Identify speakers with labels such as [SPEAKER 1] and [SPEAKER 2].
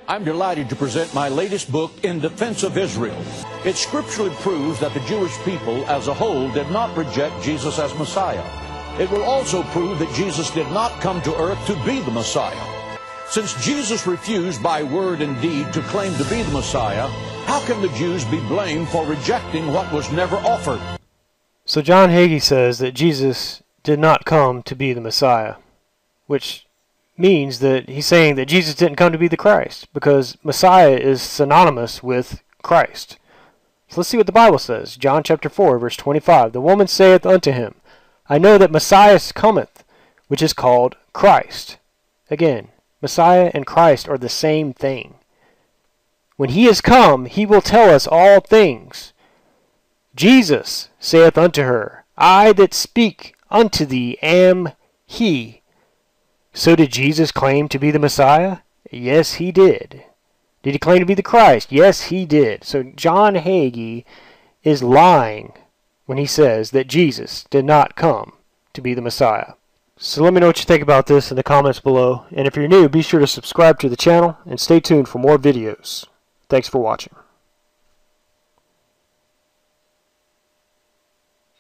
[SPEAKER 1] I'm delighted to present my latest book, In Defense of Israel. It scripturally proves that the Jewish people as a whole did not reject Jesus as Messiah. It will also prove that Jesus did not come to earth to be the Messiah. Since Jesus refused by word and deed to claim to be the Messiah, how can the Jews be blamed for rejecting what was never offered?
[SPEAKER 2] So John Hagee says that Jesus did not come to be the Messiah, which means that he's saying that Jesus didn't come to be the Christ, because Messiah is synonymous with Christ. So let's see what the Bible says. John chapter 4, verse 25. The woman saith unto him, I know that Messiah cometh, which is called Christ. Again, Messiah and Christ are the same thing. When he is come, he will tell us all things. Jesus saith unto her, I that speak unto thee am he. So did Jesus claim to be the Messiah? Yes, he did. Did he claim to be the Christ? Yes, he did. So John Hagee is lying when he says that Jesus did not come to be the Messiah. So let me know what you think about this in the comments below. And if you're new, be sure to subscribe to the channel and stay tuned for more videos. Thanks for watching.